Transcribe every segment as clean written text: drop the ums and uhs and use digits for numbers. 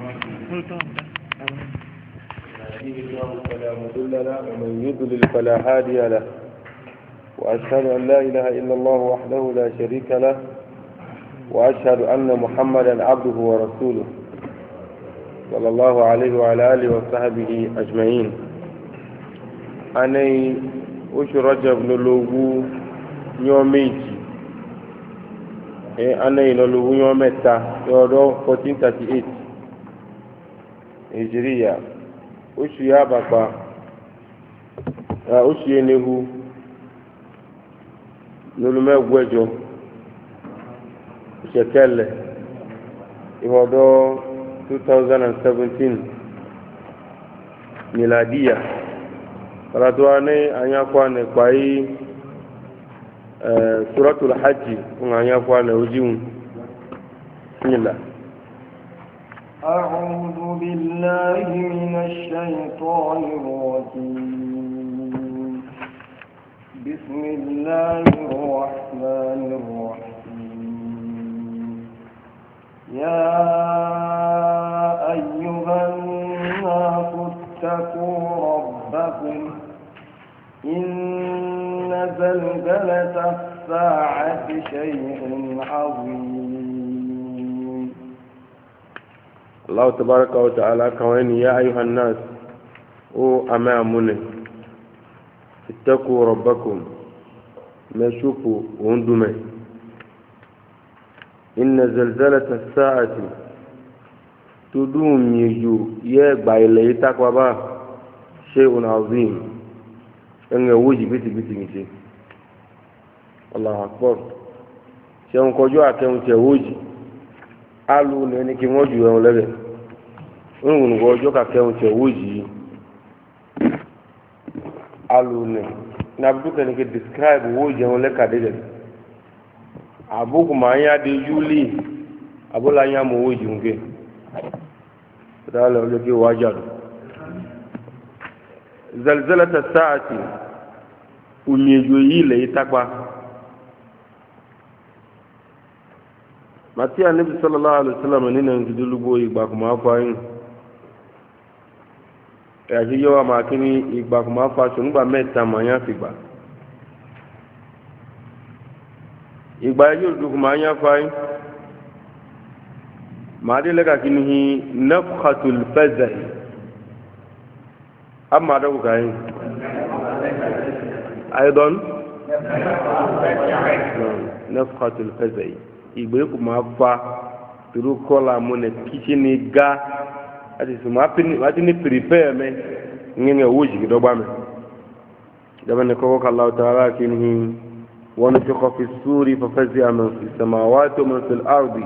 فلا مضل له ومن يضلل فلا هادي له وأشهد أن لا إله إلا الله وحده لا شريك له وأشهد أن محمدا عبده ورسوله صلى الله عليه وعلى آله وصحبه أجمعين. أنا وش رجب نلوغو يوميجي أنا نلوغو يومتا يورو 1438 هجرية وش يابقى وش ينهو نلومي وجو شكل يورو 2017 miladiya karatu ane anya kwane kwa hii suratul haji anya kwane ujimu bismillah أعوذ بالله من الشيطان الرجيم بسم الله الرحمن الرحيم يا أيها الناس اتقوا ربكم إن زلزلة الساعة شيء عظيم. الله تبارك وتعالى كوين يا أيها الناس أمامنا اتقوا ربكم ما شوفوا وندمه إن زلزلة الساعة تدوم يجو يبع إليه تقوى شيء عظيم إنه وجه بيتي نشي الله أكبر شيء كجوا كم توجي alu ni ki won ju won lebe ngun go jo ka ke won tewuji alu ni na bu ke ni ke describe wo je won le ka de abu kuma ya de yuli abula ya mo wo junge dala le ke wajad zalzalat as-sa'ati unyejo ile itakwa mati anabi sallallahu alaihi wasallam ni nan gidulugo igba kuma afayin ya ji yo ma kini igba kuma afa so ngba mẹ́ta ma yan fi gba igba yo du kuma yan fayin ma de lega kini hi nafkhatul fazai amma da ku kai aidan nafkhatul fazai igbe ku ma fa turu kola mo ne kitchen ga ati so ma pini ati ni prepare me ngene wuji do ba me dama ne ko Allah ta'ala kinhi wa nufikha fi suri fa fazi'a man fi samawati wa man fil ardi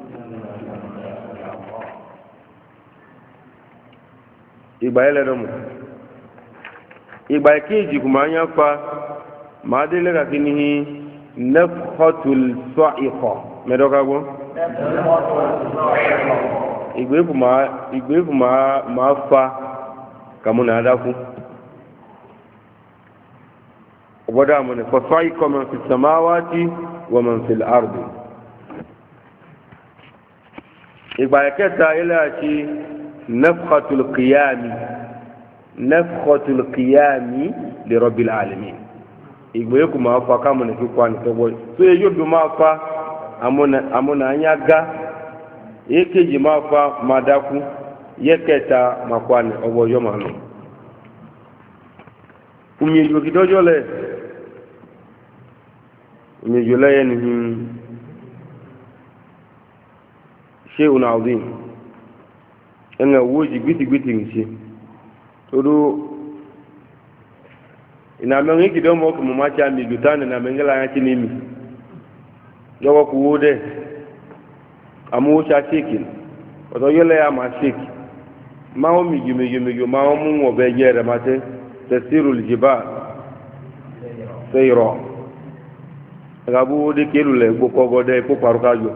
igba ele do mo igba keji ku ma nya fa ma de le ga kinhi nafkhatul sa'iqa medoka go igbe ma fa kamuna adaku oboda mun fa sa'iqa man fi samawati wa man fil ardi igba keta ila chi nafkhatul qiyami li rabbil alamin igbe ku ma fa kamuna ki kwani to boy so yodu ma fa amuna anya ga ekeji ma fa madaku yeketa makwani oboyo manu umyejo kidojo le umyejo le ni shay'un azim enga woji gbiti nchi todo ina mengi kidomo ko mamacha mi gutane na mengela ya chinimi yogo kuude amu cha chikin odo yele ya ma chik mawo mi mawo mu obe yere mate tasirul jibal sayra gabu de kelule gboko gode ko parukajo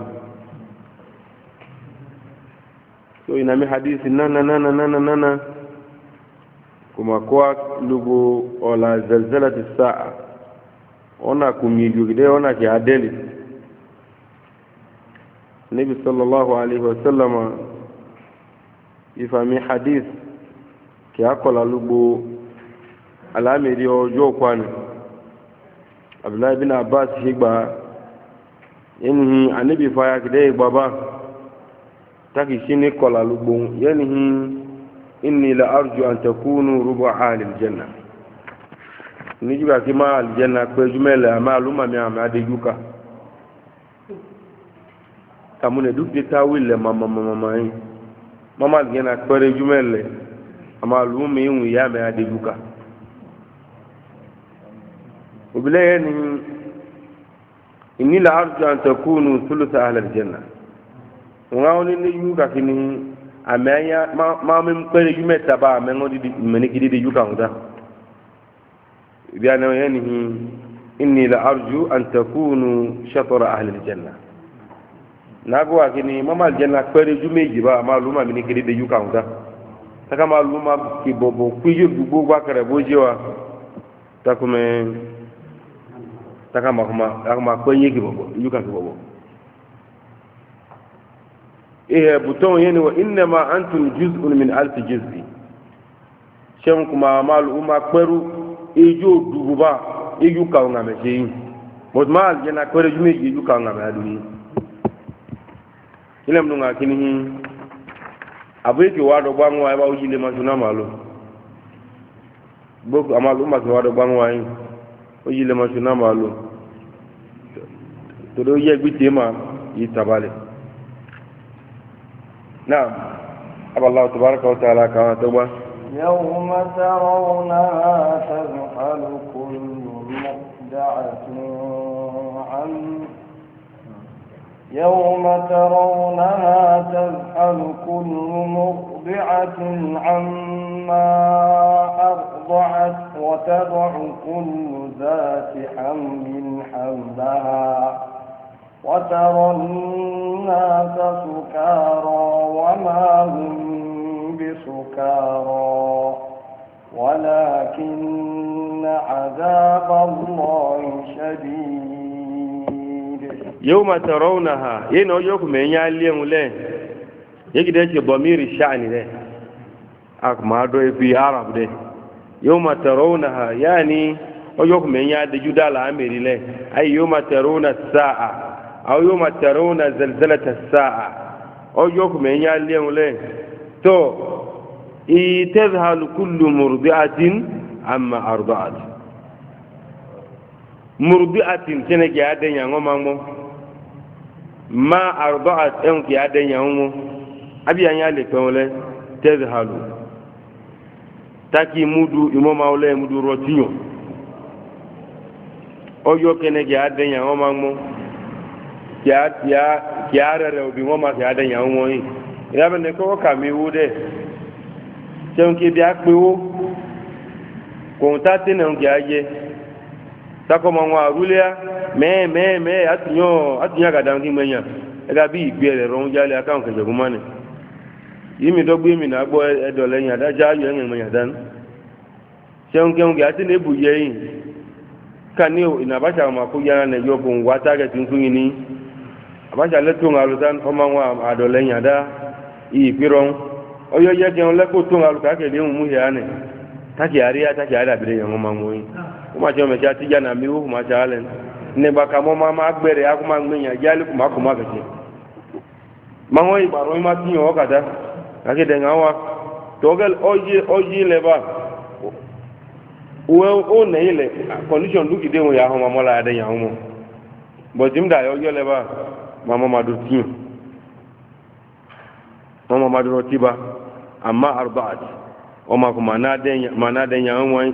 so ina mi hadisi nana kuma kwa lugo ola zalzalati saa ona kumiyugide ona ki adeli nabi sallallahu alaihi wasallam ifami hadith ki akola lugbo alamiri ojo kwani abdullahi bin abbas higba yenihi anibi faya kide baba taki shini kola lugbo yenihi inni la arju an takunu rubu ahli aljanna ni juga kima aljanna ko jumela ama luma mi ama de yuka kamune duk de tawille mama aljanna ko re jumele ama luma yin ya me ade yuka وبلاين إني لأرجو أن تكونوا ثلث أهل الجنة وعوني نيوكا كني أمايا ما من كل يوم تبع من غادي من كذي يوكا هذا بيانا يعني إني لأرجو أن تكونوا شطر أهل الجنة نقول كني ما الجنة كل يوم يجيبا ما لوما من كذي يوكا هذا تكما لوما كي بوبو كيجو بوبو باكر بوجوا تكمن takama kwenye kibobo yuka kibobo buton yani wa inma antum juz'un min alf juz'i shem kuma mal umma kweru ejo dububa yuka ngame jeyin modmal jena kwere jume yuka ngame aduni ile mnunga kinihi abeki wado bangwa ba ujile masuna malo boku amalu umma wado bangwa yin oyi le masuna malo todo ye gbitema yitabale naam Allah tabaaraka wa ta'ala ka toba yawma tarawna tadhalu kullu mud'atin يوم ترونها تذهل كل مرضعة عما أرضعت وتضع كل ذات حمل حملها وترى الناس سكارى وما هم بسكارى ولكن عذاب الله شديد يوم ترونها ينو يوكم يناليهم له يجد ضمير الشأن له أكما دو في عرب ده يوم ترونها يعني يوكم ينال جدال عمير له أي يوم ترون الساعة أو يوم ترون زلزلة الساعة أو يوكم يناليهم له تو تذهل كل مرضعة عما أرضعت مرضعة تنجي عدن ينغم ما أرضعت أنك عدن ينغم أبي أن يالك ولا تذهل تاكي مدو إمام أولا مدو روتيو أو يوكنك عدن ينغم kiara obi wọn ma fi adẹyìn àwọn wọn yìí ìyá bẹ̀rẹ̀ kọ́kọ́ kàmí wó dẹ̀ ṣeun kí bí a pé wó kòun tá tẹ́nà ń kí a yẹ takọ́mọ wọn àrúlẹ́à mẹ́ẹ̀mẹ́ẹ̀mẹ́ àtúnyàn àgàdà kí mẹ́yàn ẹgá bí ìgbé rẹ̀ rọrùn jálẹ̀ akáwọn kẹsẹ̀kún mọ́ni yìí mi dọ́gbé mi náà gbọ́ ẹ̀dọ̀ lẹ́yìn àdájá ayọ̀ ẹ̀yìn mẹ́yàn dání ṣeun kí a tẹ́nà ebù yẹ yìí ká ní ìnàbáṣà ọmọ àkóyára nẹ̀yọ́ kò ń wá tágẹ̀tì ń fún yín ní abacha leto ngalu dan oma nwa adole nyada ipiro oyo ye ke ole ko to ngalu ka ke le mu ya ne taki aria bire yan ma ngoi kuma je me ja ti jana mi wu ma ja len ne ba ka mo ma agbere akuma ngminya jali kuma kuma ke ma ngoi ba ro ma ti yo kada ka ke de ngawa togel oji le ba o ne ile condition du ki de mo ya ho ma mo la de yan mo bo jim da yo le ba mama madu rotiba amma arba'at oma kuma manadenya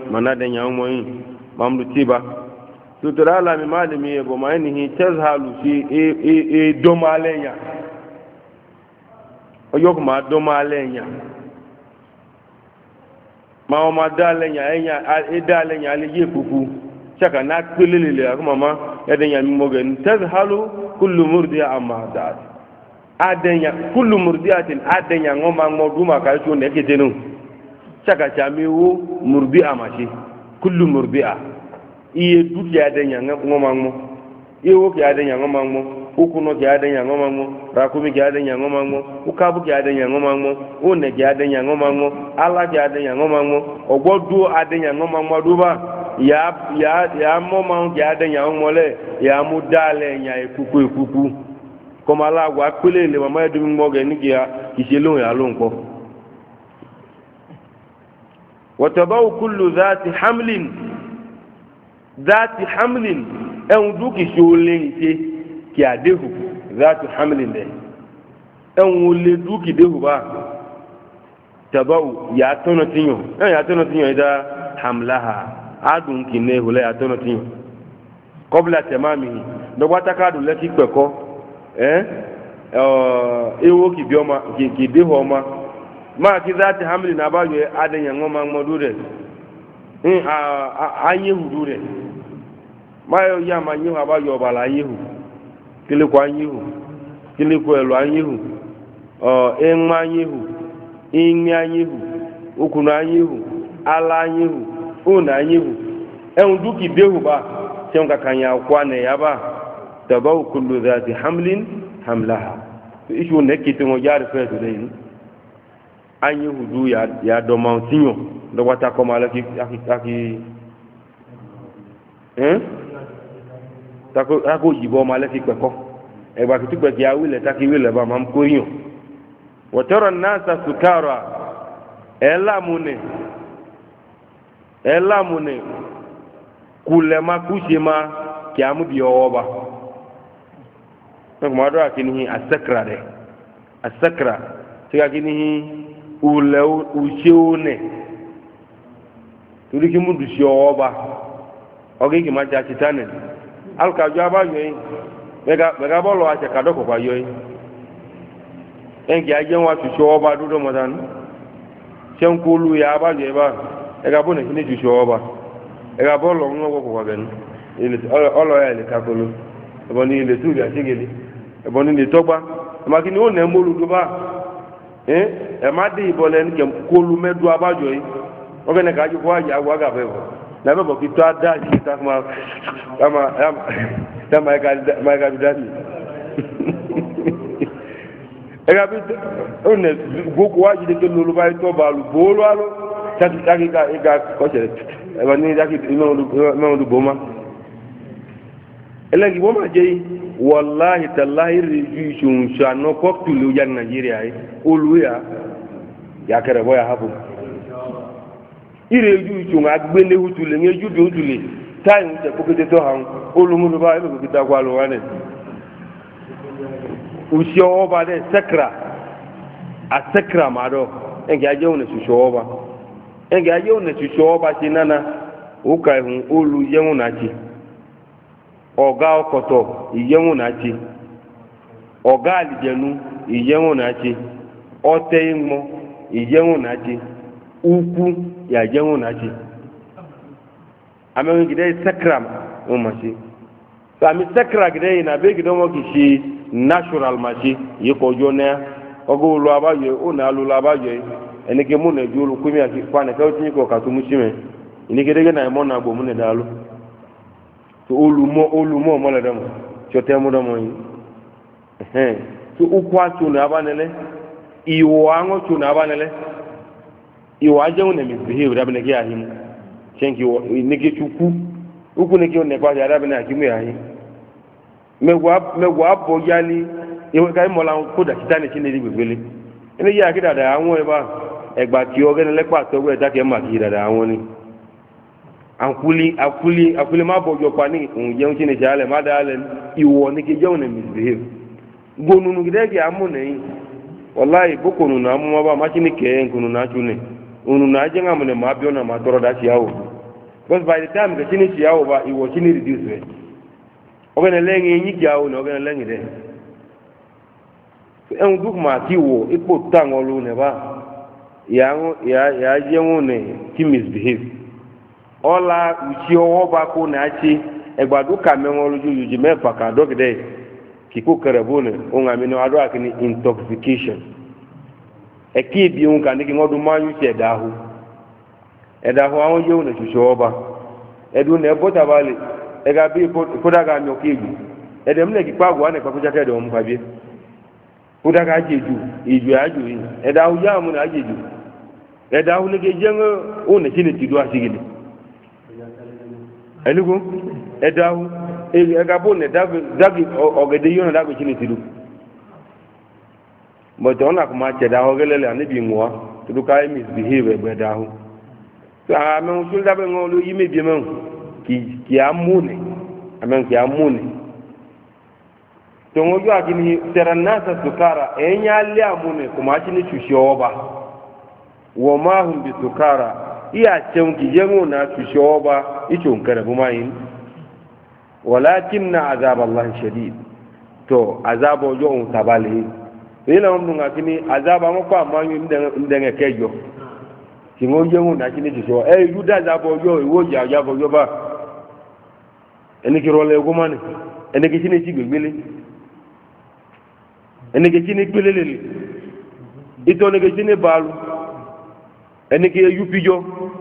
mamdu tiba tutrala mi malimi e bo mayni tazhalu fi e domalenya oyo kuma domalenya mama dalenya enya dalenya ali yekuku chaka na pelelele akuma ma yadenya mi mogen tazhalu kullu murdi'a amma da'at adenya kullu murdi'atin adenya ngoma ngoduma ka to ne ketenu chaka chamiwo murdi'a mashi kullu murdi'a iye duki adenya ngoma ngo iwo ki adenya ngoma ngo ukuno ki adenya ngoma ngo rakumi ki adenya ngoma ngo ukabu ki adenya ngoma ngo une ki adenya ngoma ngo ala ki adenya ngoma ngo ogbodu adenya ngoma ngo duba ya moma ki adenya ngole ya mudale nya ekuku koma la wa pelele mama edu mo ge ni ya iselo ya lo nko wa tabaw kullu dhati hamlin en duki sholen ite ki adehu dhatu hamlin de en wole duki dehu ba tabaw ya tono tinyo ida hamlaha adun ki ne hule ya tono tinyo qabla tamamihi do wata kadu leki peko ewo ki bioma ki dehu oma ma ki dhati hamlin abayo adenya ngoma ngodure anyehu dure mayo ya manyehu abayo bala anyehu kile kwa anyehu kile kwa elo anyehu enma anyehu inmi anyehu ukunu anyehu ala anyehu una anyehu en duki dehu ba sen ka kanya kwa ne yaba tabaw kullu dhati hamlin hamlaha ishu ne kitingo jar fe to dai anyehu du ya do mountinho do wata ko mala ki tako yibo mala ki peko e ba ki tupe ki awile taki wile ba mam ko yin wa tara an-nasa sukara elamune kulema kushima ki amu bi oba to ma do akini asakra tiga kini ule ucheune turiki mundu shoba ogi ma ja chitane alka jaba yoyi mega bolo ache kadoko kwa yoyi engi aje wa shoba dudo modan chenkulu ya ba je ba ega bone kini shoba ega bolo ngo kwa ben ile olo ya ile kakolo eboni ile tu ya chigeli eboni ni togba makini o ne molu do ba ma di ibole nke kolu medu abajo yi ogene ka ju kwa ya wa ga bebo na bebo ki to ada ji ta ma ga dani ega bi one goku wa ji de ke lolu ba to ba lu bolu alo taki ga ko se e ba ni taki no du boma elegi boma je wallahi tallahi riju shun shano ko tulu ya Nigeria yi oluya ya kere boya habu ireju shun agbele hutule ngeju bi hutule time te ko kete to han olumulu ba e ko kita kwa lo wane usho oba de sakra mado engi aje one susho oba engi aje one susho oba tinana ukai hun olu yeun na chi ọ̀gá ọkọ̀tọ̀ ìyẹ́wọ̀n náà ti ọ̀gá àlìjẹ̀nu ìyẹ́wọ̀n náà ti ọtẹ ìmọ̀ ìyẹ́wọ̀n náà ti ukwu ìyàjẹ́wọ̀n náà ti amẹ́rin gidẹ́ sẹ́kram wọ́n ma ṣe sàmì sẹ́kra gidẹ́ yìí nàbẹ́ gidẹ́ wọn kì í ṣe natural ma ṣe yìí kọjọ́ náà ọgọ́ olú abáyọ ó nà alú abáyọ ẹnikẹ́ mú nàìjú olùkúmi àti fanẹ̀kẹ́ ó ti ń kọ̀ kàtó mú sí mẹ́ ìníkẹ́dẹ́gẹ́ náà ẹ̀mọ́ náà gbò mú nẹ̀ dàlú to olumo mo le demo chote mo demo yi to ukwa tu na abanele iwo ango tu na abanele iwo aje un mi behave rabne ki ahim thank you ni ki chuku uku ni ki on ne kwa ya rabne akimu ya yi megwa bo yali iwo kai mo la ko da kitani chini ri gbele eni ya ki dada awon e ba egba ti o gene lepa to we da ke ma ki dada awon ni akuli ma bojo pani unje chini jale ma dale iwo ni ki jeun ne misbehave gonunu gidege amune wallahi bokonu na mu ba ma chini ke nkunu na chune unu na je ngamune ma biona ma toro da chiawo because by the time ke chini chiawo ba iwo chini reduce we ogene lengi nyi chiawo no ogene lengi de en duk ma kiwo ipo tangolu ne ba ya jeun ne ki misbehave ọla uchi ọwọ́ bá kó náà ṣe ẹgbàdo kàmẹ́wọ́n lójú yìí mẹ́fà ká dọ́kítẹ́ kíkó kẹrẹ̀bó ni ohun àmì ní adó àkíní intoxication ẹ̀kí ìbí ohun kà ní kí wọ́n dún máa ń ṣe ẹ̀dáhù àwọn yéwò ní ṣoṣo ọba ẹ̀dùn ní ẹ̀bọ́ tàbálẹ̀ ẹ̀gá bí ìfọ́dàgà mi ọ̀kẹ́ ìlú edem ne kipa gwa ne kwakuja kede o mfabie uda ka jeju iju aju yi eda u ya mu na jeju eda u ne ke jengo o ne chine tidu asigili elugo eda u e ga bo ne dagi ogede yo na dagi chine tidu mo to na kuma cheda ogelele ani bi nwa tidu ka misbehave egbe da hu so a me usul da be ngolu yime bi me ki amune amen ki amune to ngojo akini terannasa sukara enya ali amune kuma chini chushoba wa ma hum bi sukara iya cen ki jemu na chushoba icho nkare buma yin walakinna azab allah shadid to azabo jo on tabali ila hum ngakini azaba mo kwa manyu ndenge kejo ki ngojo mu na chini chushoba yuda azabo jo iwo ja azabo jo ba eni ki role gumane eni ki chini chigbele eni ke chini pelelele ito ne ke chini balu eni ke yupijo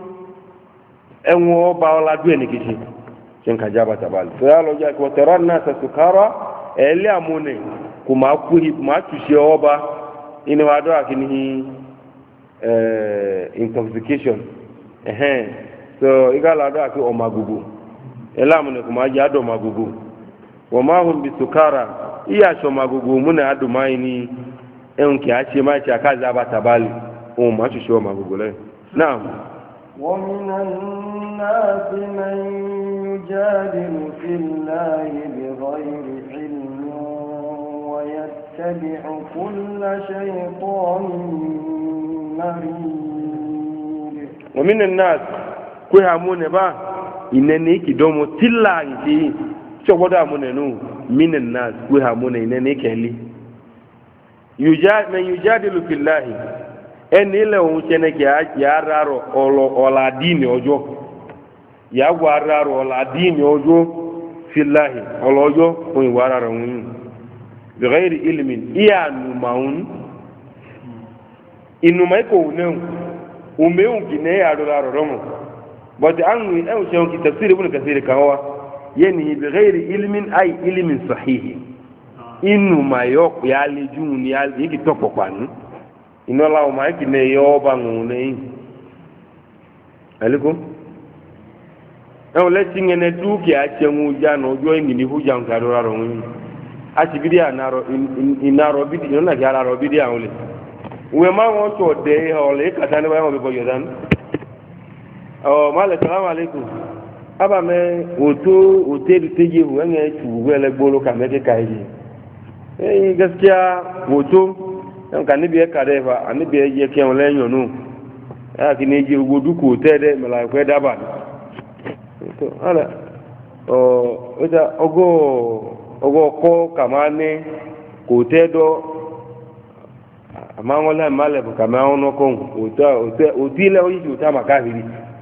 enwo ba ola du eni ke chi chen ka jaba tabali so ya lo ja ko taranna sukara ele amune kuma kuhi kuma tushie oba ini wado akini intoxication so igala do aki omagugu ele amune kuma ja do magugu wa ma hum bisukara iya so magugu muna adumai ni enki ache ma cha kaza batabali o ma sho magugu le naam wa minan nas man yujadilu fillahi bighayri ilmin wa yattabi'u kulla shaytanin marid wa minan nas ku hamune ba inene kidomo tilangi choboda amune nu minan nas ku hamune inene keli yujadilu fillahi eni le ohun chene ke ya raro ola dini ojo ya gwa raro ola dini ojo fillahi olojo on wararo un bi ghairi ilmin iya numaun inumai ko ne umeun kine ya raro romo but an e o cheon ki tafsir ibn kathir kawa yani bi ghairi ilmin ay ilmin sahih inu mayo ya lejun ni yiki topo panu ino la o ma ki ne yo ba ngune aliko e o le tingene du ki a chenu ja no jo ngini hu ja ngaro raro ngini a ti bidi anaro inaro bidi no na gara ro bidi awle we ma won to de o le katani ba mo be boyodan o male salamu alaikum aba me otedu teje hu enge tu wele gbolo ka me ke kai gaskiya hoto dan kan ni biye kare fa ani biye je ke won lenyo nu ya ki ni je godu ko tede mala ko daba to ala o ita ogo ko kamane ko tedo ama wala male bu kama ono ko otile o yi uta makahiri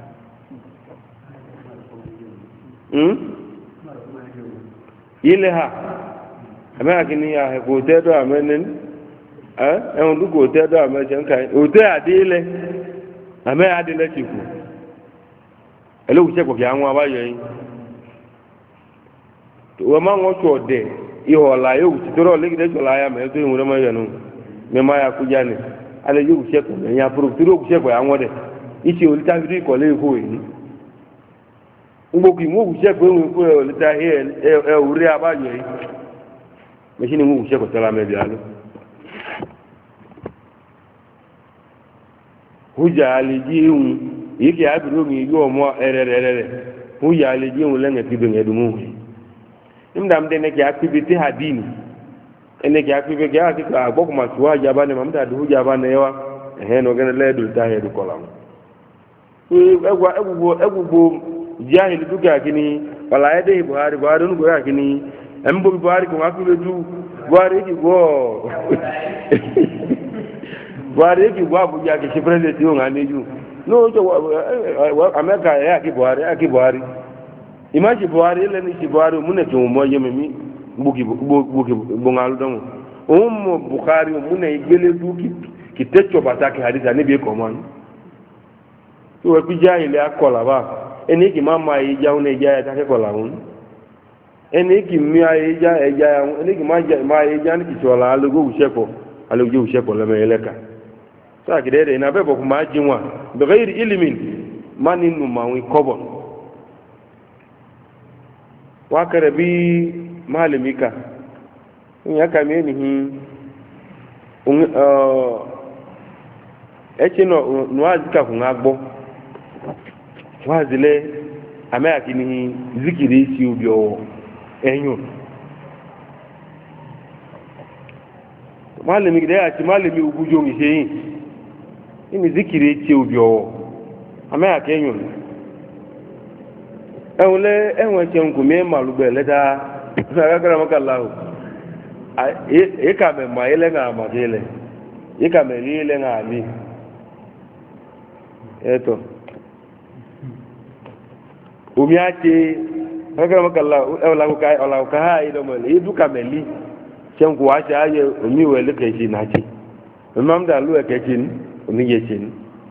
ile ha amena kini ya ko tedo amenen en du ko tedo amejen kai o te adile ame adile chiku ele u che ko ya nwa ba yo yin to wa ma ngo cho de iho la yo ti toro le gide cho la ya me to yin re ma yo nu me ma ya ku jani ale yo che ko me ya pro tiro ku che ko ya ngode ichi o ta bi ko le ko yin ngbo ki mu se pe won ko le ta e uri abayo yi me sini mu se ko tala me bi alo huja aliji un yiki abiru mi yo mo ererere huja aliji un lenge ti be ngedumu imdam de ne ki activity hadini ene ki activity ga ki ka boku ma suwa jaba ne mamta du huja ba ne yawa no gene le dul ta he du kolam egwo jahil duka kini wala yade buhari nu go kini embo buhari ko akule du buhari ki go buhari ki go abuja ki president yo ngane ju no jo america ya ki buhari imaji buhari le ni ki buhari munne ki mo yeme buki bongalu don bukhari munne igele du ki techo bataki hadith ani bi ko man to bi jahil akola ba eni ki mama yi jaune jaya ta ke kola hun ene ki mi eja ene ki ma eja ni kichola alugo ushepo le meleka sa kidede na bebo kuma jinwa bi ghairi ilmin maninu mawi kobo wa karabi malimika ya kame ni eche no nuazi ka kun agbo wazile ame akini zikiri isi obi owo enyo malimi gide ati malimi ugujo mi seyin ini zikiri isi obi owo ame akenyo enwe che nku me malugbe leta agagara maka allah e ka me ma ile nga ma ile e ka me ile nga ali eto umi ati agagara maka allah ola ka ha ile mo le du ka me li chen ku acha aye umi we le ke ji na ji mam da lu e ke ji umi ye ji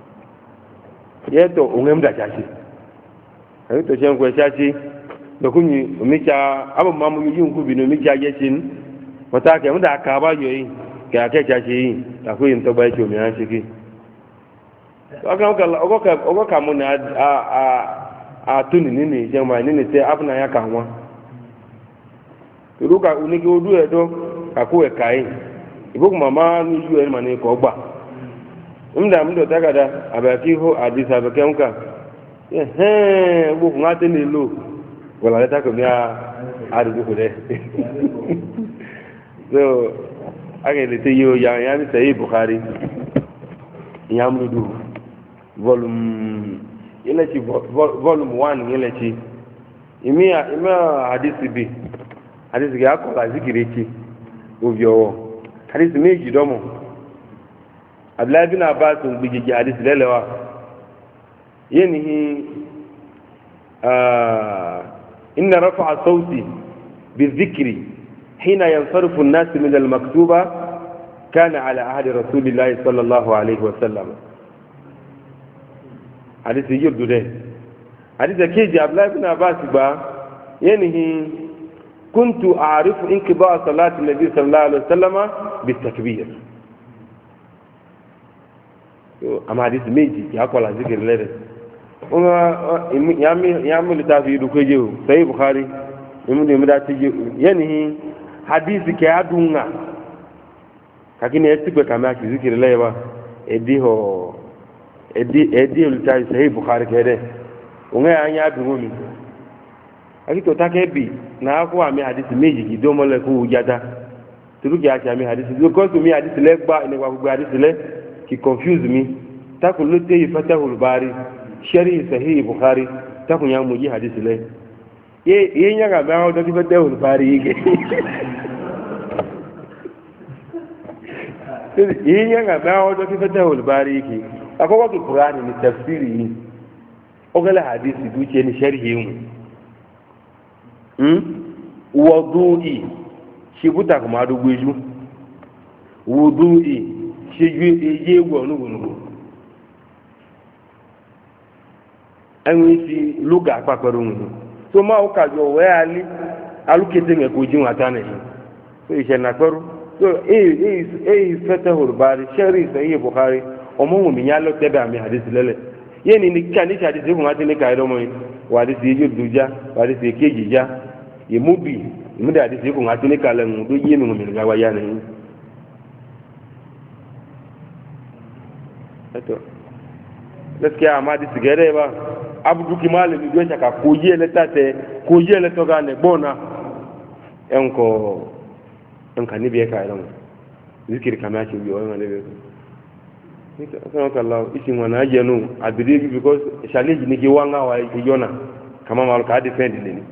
yeto ungem da cha ji to chen ku cha ji dokuni umicha abu mamu yun ku binu umicha yesin wata ke munda ka ba yoyi ka ke cha shi ta ku yin to ba cho mi an shiki to aka ka mun a tuni ni je ma ni te abna ya ka won to ruka unigi odu edo ka ku e kai ibu mama ni ju e ma ni ko gba mdo tagada abaki ho hadisa abake nka bu ngate ni lo wala leta ko mia arugo ko de so age le teyo ya ni sahih bukhari yamrudu volume volume 1 ile chi imia hadisi bi hadisi ga ko la zikiri chi obiowo hadisi meji domo abdullah bin abbas bi hadisi lelewa yenihi إن رفع صوتي بالذكر حين ينصرف الناس من المكتوبة كان على عهد رسول الله صلى الله عليه وسلم حديث يجب ده حديث كيجي عبد الله بن عباس ينهي كنت أعرف انقضاء صلاة النبي صلى الله عليه وسلم بالتكبير أما حديث ميجي يقول على ذكر الله ya mili ta fi duka je sai bukhari imu da mida ci yanihi hadisi ke adunga kakini ya tikwe kama ki zikiri laiba edi ulita sai bukhari ke de unga ya anya adungu mi akito take bi na akwa mi hadisi meji ki do mole ku ujata turuki acha mi hadisi because mi hadisi le gba ni kwa hadisi le ki confuse mi takulote ifatahul bari shari sahih bukhari ta kun ya muji hadisi le ye nya ga ba do ki fete ul bari ge ye nya ga ba do ki fete ul bari ge akoko ki qur'ani ni tafsiri o gala hadisi du ce ni sharhi wudu'i shi buta kuma do gbeju wudu'i shi ye gwo nugu ẹ̀wọ̀n ti lóga àpapẹ̀rẹ̀ òun tó máa ó kàjọ wẹ́ alí alúkété ẹ̀kọ́ jíun àtànẹ̀yìn tó ìṣẹ̀nà pẹ́rú tó èyí fẹ́tẹ̀ horùbárí ṣẹ́rí ìsẹ̀yìn buhari ọmọ òun mìíyàn lọ tẹ́bẹ̀ àmì àdísì lẹ́lẹ̀ yé ni kí àdísì àdísì fún wa ti ní káyọ̀ ọmọ yìí wà àdísì yìí yóò dùjá wà àdísì kéjì já ìmúdì àdísì fún wa ti ní kalẹ̀ ń tó yé mi wọn mìíràn wáyà nìyí. gaskiya amma àdísì gẹ́rẹ́ bá abuduki malami gbe saka koji ele to ga ne bona enka ni be ka ran zikir kama shi biyo ne be ni ka Allah isi wana jenu abiri because challenge ni ki wanga wa yona kama mal ka defend ni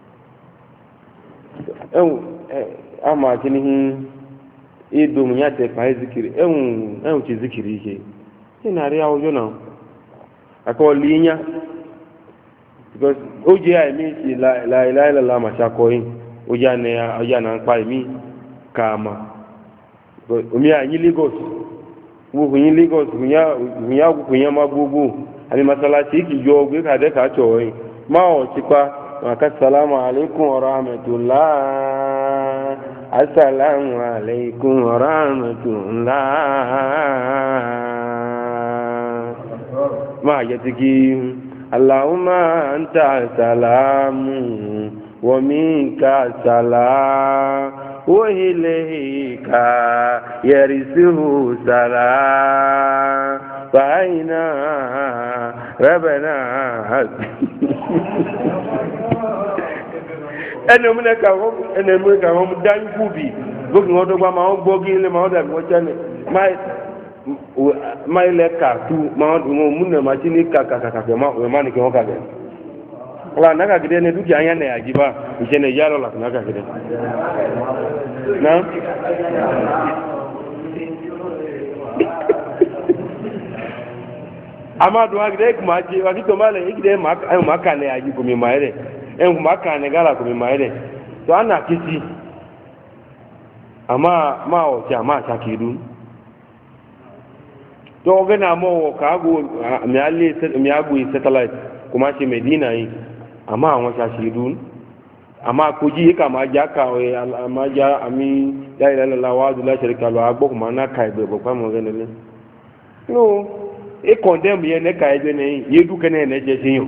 ama kini ido munya te pa zikiri ti zikiri ke ina ri awo yona ako linya because oje ai si la ilaha illallah ma sha koyin oja na pa mi kama omi anyi Lagos wo yin Lagos kunya ma gbogbo ani masalasi ki jo gbe ka de ka cho yin ma o ti pa assalamu alaikum wa rahmatullah assalamu alaikum wa rahmatullah ma yatiki allahumma anta salamu wa minka salam wa ilayka yarisuhu salam fa aina rabbana ene mu ne ka ho mu dan kubi gogi ngodo gba ma o gbogi le ma o da mo chane mai le ka tu ma mu ne ma chini ka ma ni ke ho ka ge la na ka gide ne du ki anya ne ajiba ise ne yalo la na ka gide na amadu agide kuma ji wa kito male igide ma ka ne aji ko mi maire en kuma ka ne gala ko mi maire to ana kiti ama ma o cha ma cha kidu to ga na mo ka go mi ali mi agu satellite kuma shi medina yi ama won cha kidu ama ko ji ka ma ja ka we ma ja ami la ilaha illallah wa la sharika lahu agbo kuma na ka ibe bo pa mo gene no e condemn ye ne ka ebe ne ye du kene ne je sin yo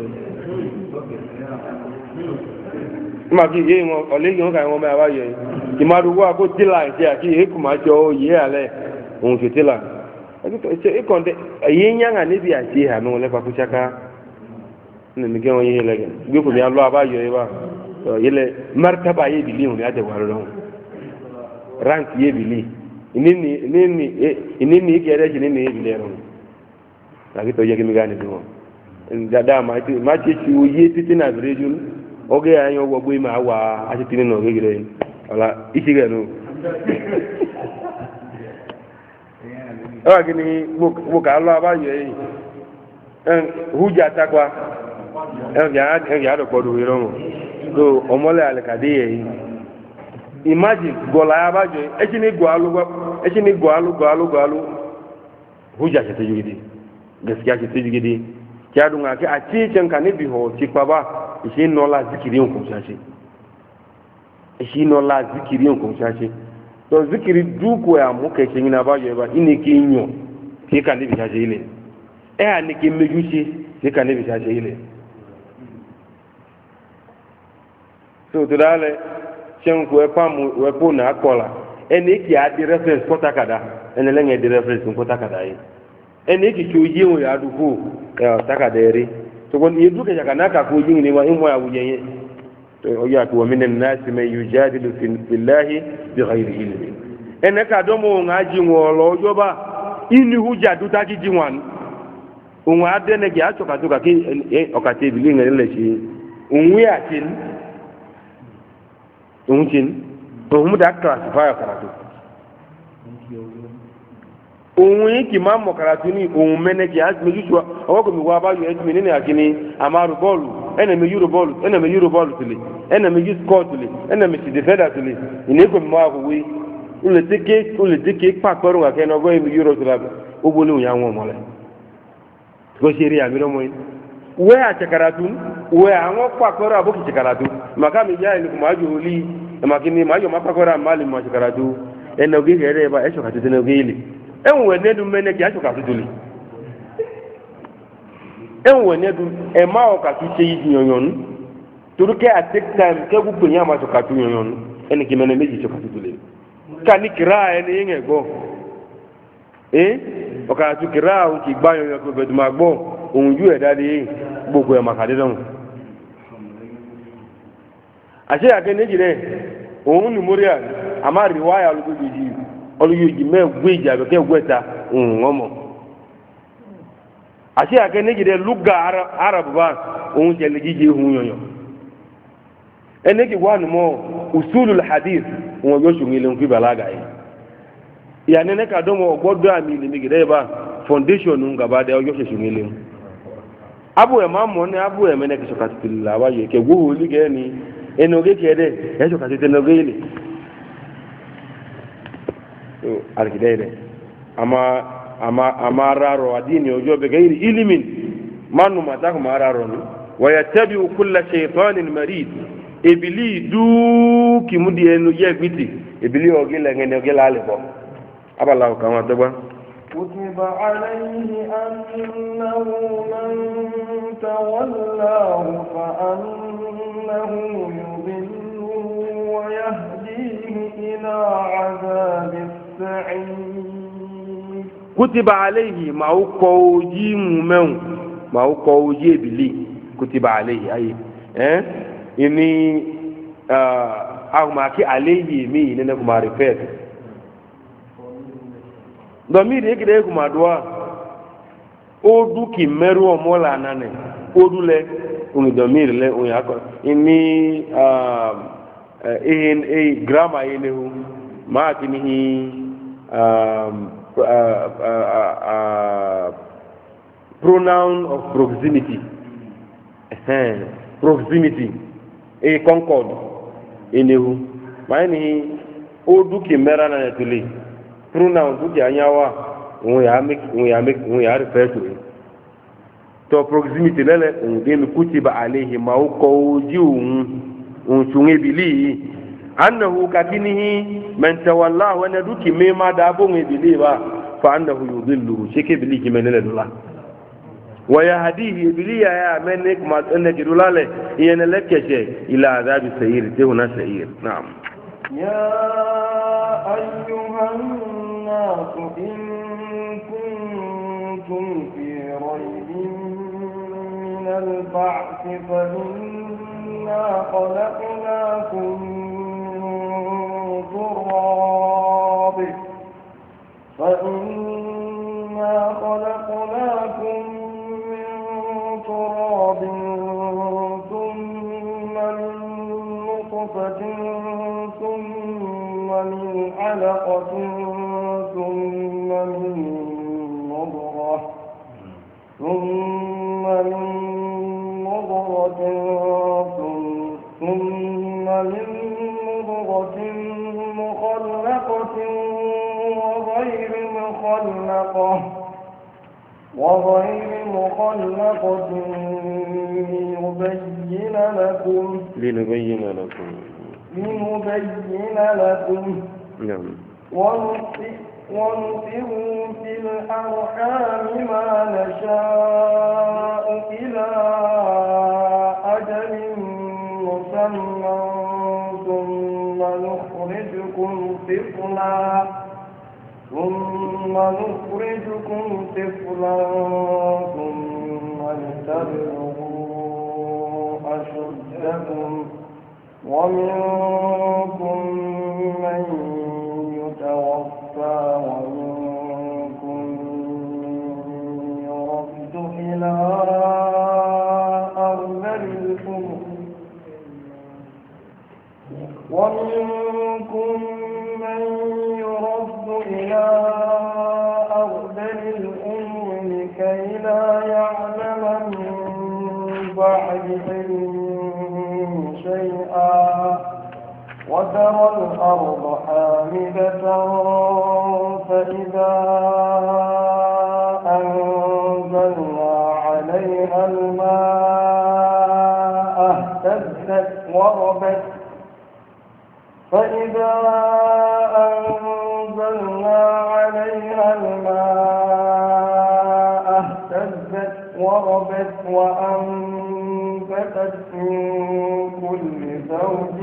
ma ki ye ngo ole yo ka ngo ma wa ye ki ma du wa ko tila je aki e ku ma jo ye ale on se tila e condemn ye nyanga ne bi ati ha no le pa ku chaka ne mi ge on ye le ge bi ku mi alo aba yo e ba ye le martaba ye bi li on ya de wa ro rank ye bi li inini ke re ni bi le ro lagi to yegi mi gani bi mo dada ma ti ci uyi titi na rejun oge ayo wo gbo ma wa ati tini no gegire ala isi ge no awa gini bu ka lo aba yo yi huja takwa ya do kodu iro mo so omole ale kadi yi imagine gola aba jo e chini go alu huja se te yidi gaskiya ce ta jigide kya dunga ke a cikin ka ne biho ci ba shi no la zikiri on kumsha ce shi no la zikiri on kumsha ce to zikiri duko ya mu kai cin na ba yo ba ini ki nyo ke ka ne bi sha ce ile ani ki meju ce ke ka ne bi sha ce ile so to dale chen ko e pamu we po na akola eni ki a di reference ko takada ene lenge di reference ko takada yi ene ki choji wo ya duku taka dere to gon yedu ke jaka naka ko jingi wa imo ya wuyenye to o ya to minan nas man yujadilu fillahi bighayri ilmi ene ka do mo ngaji ngolo joba ini huja duta ki jinwan unwa adene ki acho ka to ka ki o ka te bili ngele shi unwi atin unchin to mu da classify karatu ohun yi ki ma mo karatu ni ohun mene ki as me juju owo ko mi wa ba yo mi ni akini amaru bolu ene me euro bolu tili ene me use score tili ene me si defender tili ini ko mi ma ko wi ule tike pa koru ga ken ogo mi euro tila ogbo ni uya won mole ko seri amiro mo we a karatu we awon pa koru aboki karatu maka mi ya ni ko ma jo li makini ma yo ma pa koru mali mo karatu ene ogi gere ba e so ka tene ogi li enwe nedu mene ki acho katuli enwe nedu e ma o ka ki yi nyonyon turuke a take time ke gu penya ma to katu nyonyon ene ki mene meji to katuli kani kira ene yenge go o ka tu kira o ki gba nyonyon ko bedu ma gbo ohun ju e dade gbogbo e makade don ase akene jire ohun ni moria ama riwaya lu bi oluyoji megwe ijabe ke gweta ngomo asi ake negide luga arab ba ohun je le jije hun yoyo eneki wanu mo usulul hadith won yo shungile nki balaga yi ya nene ka domo ogbodo ami ni migide ba foundation nga ba de yo shungile abu e mamo ne abu e mene ke sokatilla wa ye ke wo lige ni enoge kede e sokatilla noge ile alkidaire ama raro adini ojo be gairi ilimin manu mata ko mararo ni ويتبع كل شيطان مريد إبلي دوك مدينو يغبتي إبلي أوغيلا غني أوغيلا عليكم أبا الله كما تبا كتب عليه أنه من تولاه فأنه يضل ويهديه إلى عذاب السعير كتب عليه ما هو كوجي ممن ما هو كوجي إبلي كتب عليه أي إني أو ما كي عليه مي ننكم عارفين domiri egide kuma doa odu ki meru omola nane odu le uni domiri le uni ako ini grammar yenehu ma kini pronoun of proximity proximity concord yenehu ma ni odu ki mera nane tuli pronoun duki anyawa won ya refer to it to proximity lele dem kutiba alayhi ma ko jiun chunge bili annahu katinihi man tawalla wa naduki mema da bo bili ba fa annahu yudillu shike bili kimenele dula wa yahdihi bili ya menek ma annaki dulale yana lakashe ila azabi sayir te huna sayir na'am يا أيها الناس إن كنتم في ريب من البعث فإنا خلقناكم من تراب ثم من نطفة ثم من علقة ثم من مضغة ثم من مضغة مخلقة وغير مخلقة لنبين لكم نعم ونقر في الأرحام ما نشاء إلى أجل مسمى ثم نخرجكم طفلا ثم لتبلغوا أشدكم ومنكم من يتوفى ومنكم من يرد إلى أرذل الأمور لكي لا يعلم من بعد علم شيئا وترى الأرض حامدة فإذا أنزلنا عليها الماء اهتزت وربت وأنبتت من كل زوج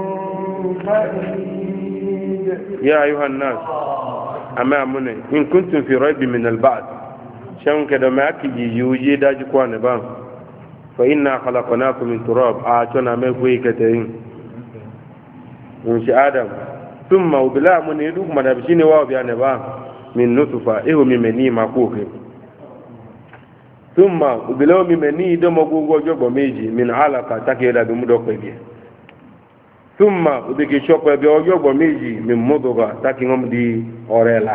بعيد. يا أيها الناس أمامنا إن كنتم في ريب من البعث شان كده معك يوجي داج كوان بان فإنا خلقناكم من تراب أعطنا ما كوي كتين ونشي آدم ثم وبلا من يدوك ما دبشيني واو بيان بان من نطفة إيه ممني مكوك ثم وبلا ممني دم غوغو جوبو ميجي من علقة تكيدا بمدوك بيه ثم وبكي شوكو بيو جوبو ميجي من مضغة تكيهم دي أوريلا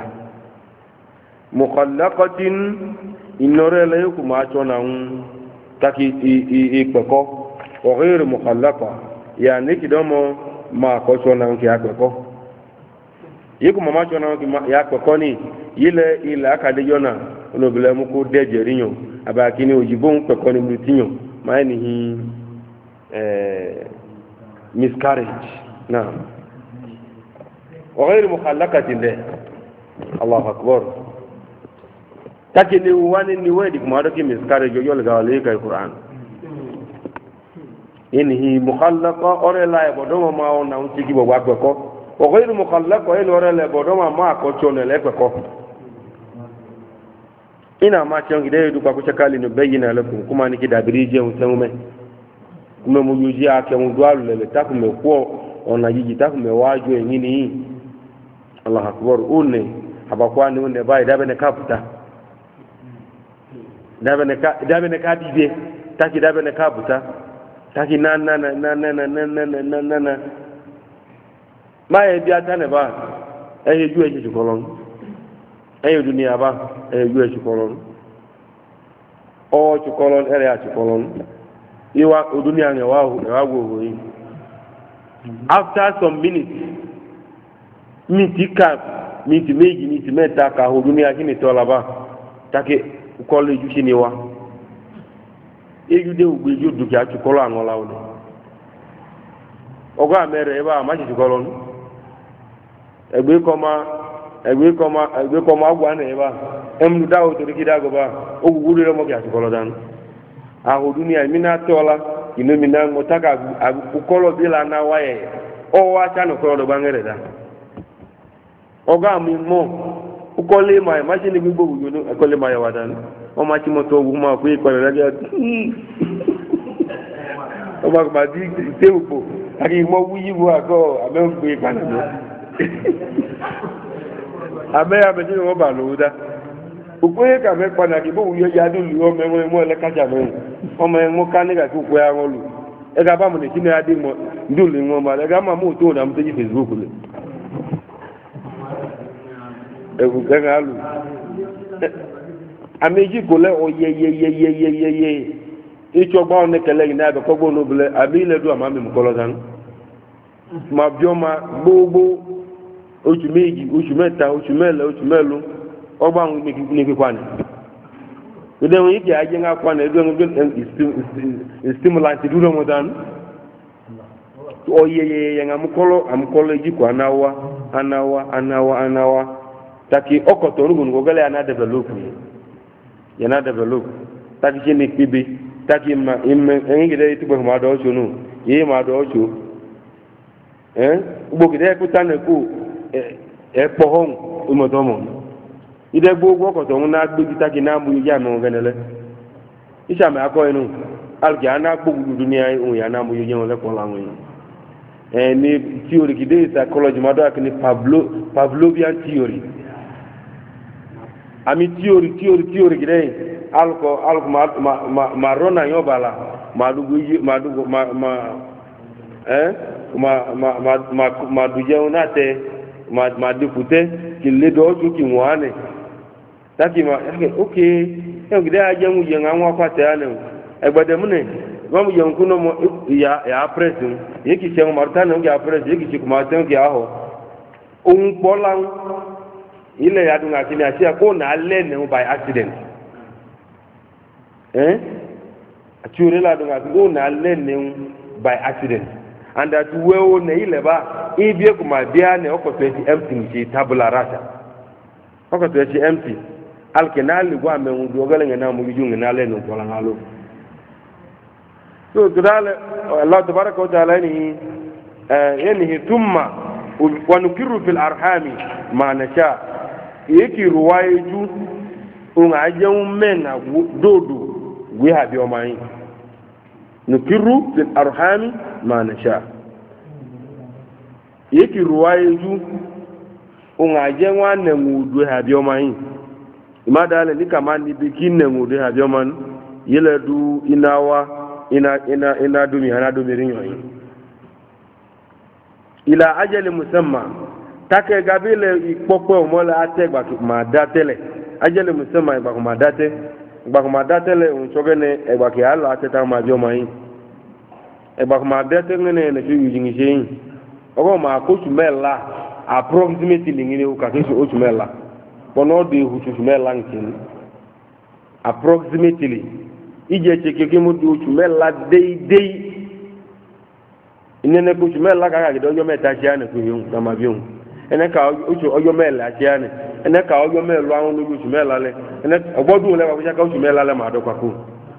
مخلقة إن أوريلا يكو ما أتونا تكي إيكبكو وغير مخلقة يعني كدومو ما كوشونا نكي أكبكو yiku mama chona ya kokoni ile akade yona onobile mu ko deje riyan abakini ojibo un kokoni mutinyo maanihi miscarriage na وغير مخلقة ده الله أكبر takini wani ni wedi kumado ki miscarriage yo ga le ka Qur'an inhi mukhallaqa ore la bodo ma ona unti ki bo wa ko o ghairu mukhallaqa ile ore le bodo ma ko chone le ko ina ma chongi de du kwa kuchakali no bayina lakum kuma ni kidabirije unsemume kuma muyuji ake mudwalu le takume ko ona jiji takume wajo ngini Allah akbar une habakwani une bai dabe ne kaputa dabe ne ka bibe taki dabe ne kaputa taki na ma e bia tane ba e ju e ju kolon e dunia ba e ju e ju kolon o ju kolon ere a ju kolon iwa dunia ne wa wo yi after some minutes miti meji miti meta ka dunia kini tola ba taki ukole ju kini wa eju de ugbe ju du ki a ju kolon angola o ogo amere ba ma ju kolon egbe koma agwa na eba emnu dawo to kida go ba oguguru re mo ki a ju kolon dan aho dunia mina tola ino mina ngotaka ukolo bila na waye o wa chano ko do bangere da oga mi mo ukole mai machine gbigbo gugu no ukole mai wadan o ma ti mo to ogun ma ku iko re ga o ma ba di teupo aki mo wuyi wo ago ame n gbe pana do ame ti wo ba lo da ukwe ka me pana ki bo wuyo ya du lu o me mo le kaja me o me mo ka ni ga ku ku ya ngolu e ga ba mo ni kini adi mo ndulu mo ma le ga ma mo to na mo te Facebook le ewu gaga lu ameji gole o ye icho gba on kele ina be ko gbo no bele abi le du amami mu kolo san ma bioma gbogbo oṣù méjì oṣù mẹ́ta oṣù mẹ́lẹ̀ oṣù mẹ́lu ọgbà àwọn ní pípa ni ìdẹ́ wọn yìí kì í ajé ńlá pa ní ẹgbẹ́ wọn stimulant dúró wọn dánú ọ̀yẹ̀yẹ̀ àmukọ́lọ́ ìjìkọ̀ anáwá taki ọkọ̀tọ̀ orúkùn gọ́gẹ́lẹ́ yẹn na develop taki ṣe ní pébé taki ẹ̀yìn gẹ̀dẹ́ yìí túbọ̀ máa dọ̀ ọ́ṣọ́ nù yìí máa dọ̀ ọ́ṣọ́ gbogbo gẹ̀dẹ́ ẹ̀kú tánà kú ẹ̀pọ̀ hàn ìmọ̀tọ́mọ̀ ìdẹ́ gbogbo ọkọ̀tọ̀ ń ná gbégi taki náà mú yíyá mi wọn gẹ́nẹ́lẹ́ ìṣàmì akọ́ inú alùpùpù àná gbogbo dúdú ní ohun yà náà mú yíyá wọn lẹ́kọ̀ọ́ láwọn yìí ní theory gẹ̀dẹ́ psychology máa dọ́ àkíní Pavlovian theory ami theory gidai alko ma rona yobala ma duje onate ma dupute ki le do ju ki wane taki ma okay e gidai aje mu ye nwa kwata ane egbede mu ne wa mu ye nkuno mo ya press ye ki se mo marta ne ya press ye ki ci kuma tan ki aho un polan ile ya dunga kini asia ko na lene by accident achure la dunga ko na lene by accident and that we o ne ile ba ibie kuma bia ne okoto eti empty ni tabula rasa okoto eti empty alkenali gwa me ndu ogale ngena mu bijunga na lene ko la ngalo so tudale Allah tabaraka wa taala ni yani thumma wa nukiru fil arhami ma nasha yake ruwaye ju unga ajen mena dodo gwe habi o mai nukiru fil arhami ma nasha yake ruwaye ju unga ajen wanne ngudu habi o mai imada le ni kama ni bikin ngudu habi o man yele du ina dumi ana dumi rinyo ila ajali musamma take gabile ipopo mola ate gba ma datele ajele musema gba ma datele un chogene e gba ki ala ate ta ma jo mai e gba ma date ngene ne fi yingi shein ogo ma ko tumela approximately ngine u ka ke o tumela bono de hu tumela nkin approximately ije cheke ke mu du chumela dei inene ku chumela ka ga do yo meta chi ane ku yun na ma biun ene ka ojo mela chi ane ene ka ojo melu awon lu chumela le ene ogbodun le ka ku chumela le ma do kwa ku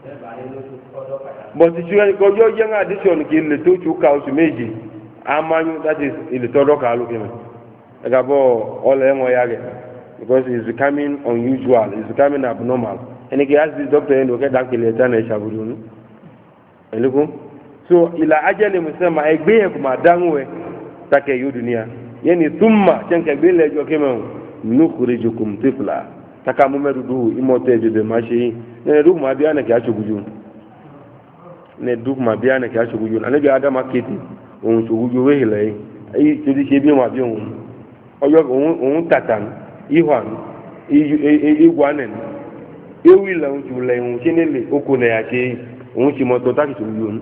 but ti ko yo yen addition ki le to chu ka osu meji amanyu that is ile to do ka lu ke me ga bo ole ngo ya ge because it's becoming unusual, it's becoming abnormal. And he asked this doctor and okay, that kile tana shaburu. Elukum. So ila ajali musema egbe kuma dangwe take yu dunia. Yani thumma chenke gbele jo kema nukhrijukum tifla. Taka mumerudu imoteje de mashi. Ne duk ma biya na ki achuguju. Ne duk ma biya na ki achuguju. Anabi adama kiti on chuguju wehile. Ai tudi shebi ma biya on. Oyo on tatan ihwan igwanen ewi la unju le un chinele oko na ya che un chi moto ta ki yun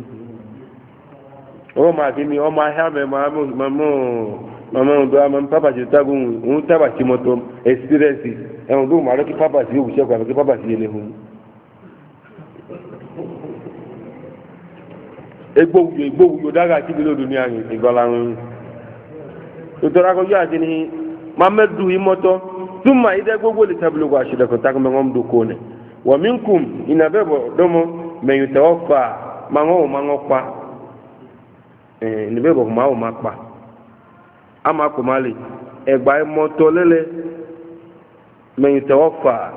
o ma bi mi o ma ha me mama do am papa je tagun un taba chi moto experience e un do ma ro ki papa si o se kwa ki papa si ele hun egbo yo daga ti bi lo dunia ni igola run to tora ko ya ti ni mamedu imoto tuma ide gbogbo le tablu kwa shida ko takme ngom du kone wa minkum inabebo domo men yutawaffa mango pa ni bebo ma o ma pa ama ko mali egba imoto lele men yutawaffa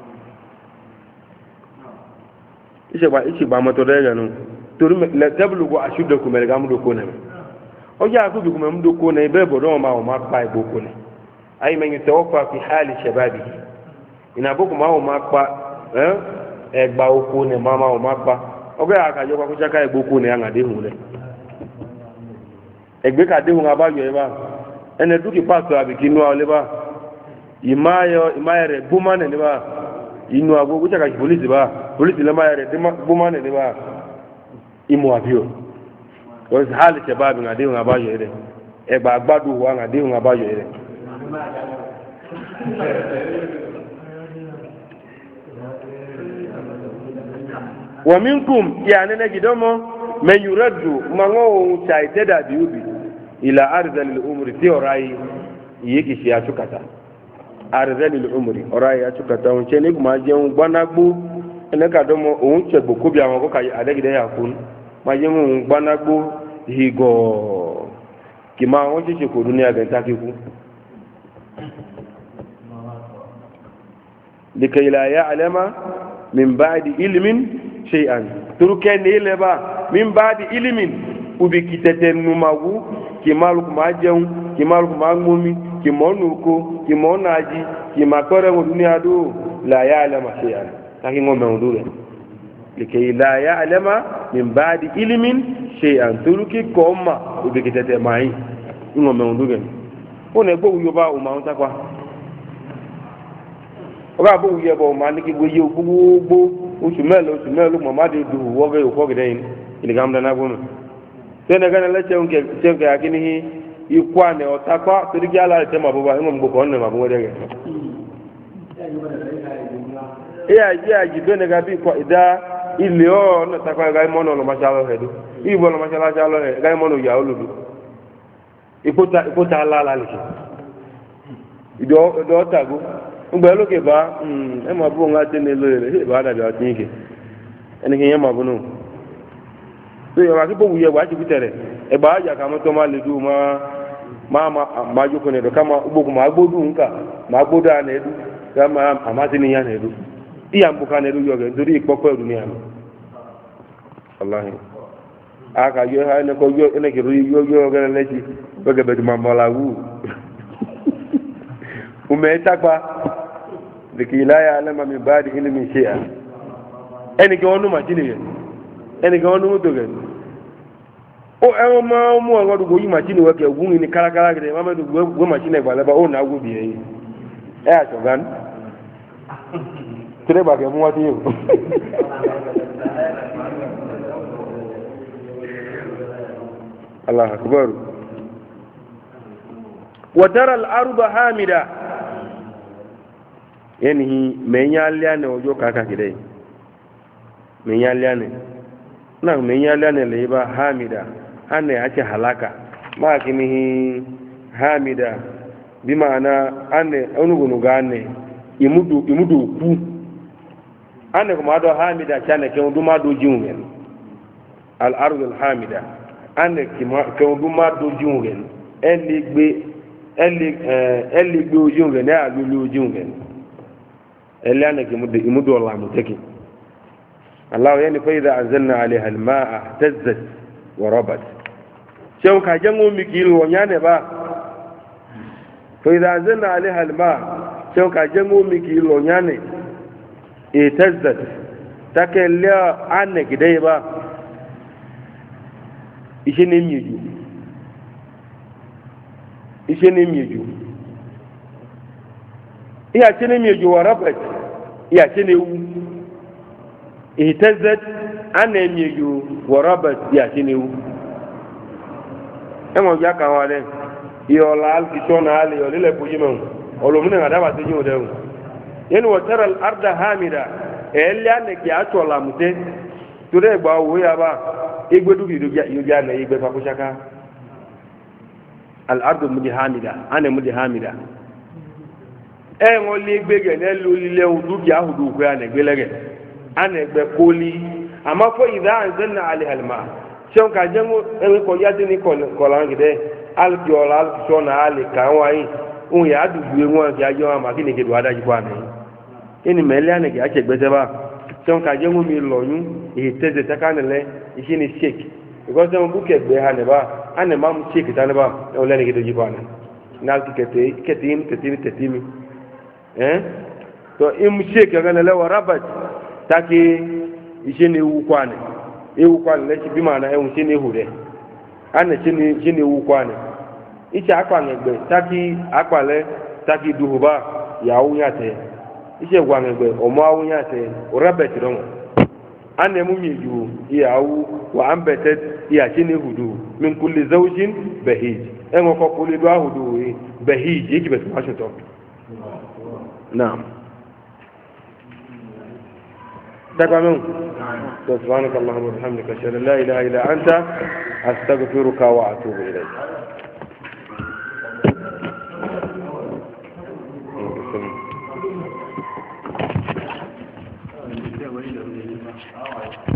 ichi ba moto de ganu torí le tablu kwa shida ko mel gamu du kone oja ko bi ko mem du kone bebo domo ma o ma pa e boko ne ay man yutawaffa fi hali shababi ina boku ma o ma pa egba oko ne mama o ma pa oge aka jo kwa kuchaka egba oko ne anga de hun le egbe ka de hun abayo e ba ene duki pato abiki nu ole ba imayo re buma ne ba inu agbo kuchaka police ba police le ma re buma ne ba imu abio o hali shababi ngade hun abayo ere egba agbadu wa ngade hun abayo ere wa minkum yani na gidomo man yuraddu mango chaiteda biubi ila arzalil umri ti orai yiki shi achukata arzalil umri orai achukata on chene kuma jeun gbanagbo ene ka domo ohun chegbo ko bi awon ko kai adegide ya kun ma jeun gbanagbo higo kima won se ko dunia gan takiku لكي لا يعلم من بعد علم شيئا تركن لبا من بعد علم وبكتتن نماغو كمالك ما جون كمالك ما مومي كمونوكو كموناجي كما كره الدنيا دو لا يعلم شيئا لكن هو موضوع لكي لا يعلم من بعد علم شيئا تركي كوما وبكتتن ماي هو موضوع هو نغبو يوبا وما نتاكوا ọba bó wuyẹ bọ ọmọ aniki gbé yé gbogbo oṣù mẹ́lò mọ̀mádé du wọ́gẹ́ òkọ́gẹ́dẹ́ yìí ìdíkàm dáná gbọ́nà tẹ́nà gánà lẹ́sẹ̀un kẹ́ akíní ikú àná ọ̀tápá torí kí aláàrẹ̀ tẹ́ màbúbá ẹ̀mọ̀ gbogbo ọ̀nà màbúwọ́ dẹ́gẹ̀. ìyá àjì bẹ́ẹ̀ gàbí ìdá ilé ọ̀nà tápá ẹ̀gá ìmọ̀nà ọlọ́mọṣálọ́ ẹ̀dú ìbọn ọlọ́mọṣálọ́ ẹ̀gá ìmọ̀nà ìyá olùdó ìkóta alálàlẹ̀ ìdọ̀ ọ̀tàgó ngbe lókè bá ẹ máa bó ńlá tẹ́ ní lórí rẹ̀ ṣé ìbá dàbí ọtí yìí kẹ ẹni kì í yẹn máa bó nù. tó yẹ wá kí bó wuyẹ wá ti fi tẹ̀rẹ̀ ẹgbà ájà ká mọ́tọ́ máa lè dùn máa jókòó nẹ̀dọ̀ ká máa gbókò máa gbódù nǹka máa gbódù àná ẹ̀dù ká máa àmásí ní yàn ẹ̀dù ìyà ń bó ká nẹ̀dù yọ̀gẹ̀ nítorí ìpọ́pọ́ ẹ̀dù ní àná. aláhin aka yọ ẹnẹkọ yọ ẹnẹkẹrọ yọ ọgẹrẹ lẹ́sí gbẹgẹbẹdù máa mọ́lá wù liki la ya'lama min ba'di ilmin shay'an eni ke wonu majini ye eni ke wonu to gen o e ma mu an godu go yi majini we ke gun ni kala kala gede ma me du go majini gba le ba o na go bi yi e a so gan tire ba ke mu wati yo Allah akbar wa tara al-arda hamida yanihi menya lia ne ojo kaka kidai menyaliane na menyaliane leiba hamida ane ake halaka ma kinihi hamida bi ma'ana ane onugunu gane imudu ku ane kuma do hamida chane ke nduma do jiungen al ardul hamida ane ke nduma do jiungen eligbe ojungen ya lulu ojungen eliane ke imudu Allah muteki Allah yani fa idha anzalna alaiha almaa ihtazzat wa rabat shan ka jango mikil wonyane ba fa idha anzalna alaiha almaa shan ka jango mikil wonyane ihtazzat takella anne gidai ba ishe ne mieju iya ce ne mieju wa rabat iya ce ne wu ihtazzat anne mieju wa rabat iya ce ne wu emo ja kan wa le iyo la al kitona ale yo le bujimo olomune ngada ba teju de wu yen wa tara al arda hamida elia ne ki atola mute ture gba wo ya ba igbedu bi yo ja na igbe fa kushaka al ardu mudi hamida ane mudi hamida e won le gbege ne lu ile udu bi ahudu ko ane gbelege ane gbe koli ama fo idha anzalna alaiha alma shon ka jango e ko yadi ni ko la ngide al kiola al shona ali kan wai un ya du bi won ya jo ma kini ke do adaji kwa mi ini mele ane ke ache gbese ba shon ka jango mi loyun e teze takanele ishini shake because dem buke gbe ha ne ba ane mam shake ta ne ba o le ne ke do ji kwa ne na ketimi to im shake ga ne le wa rabat taki ishini wu kwa ne ewu kwan le bi mana ewu chini hure ana chini wu kwan icha akwa ngbe taki akwale taki duhuba ya unyate iche gwa ngbe omo awunyate orabet ron ana mu miju ya wu wa ambetet ya chini hudu min kulli zawjin bahij engo ko kulli do hudu bahij yiki bet mashoto naam تمام سبحانك اللهم وبحمدك اشهد ان لا اله الا انت استغفرك واتوب اليك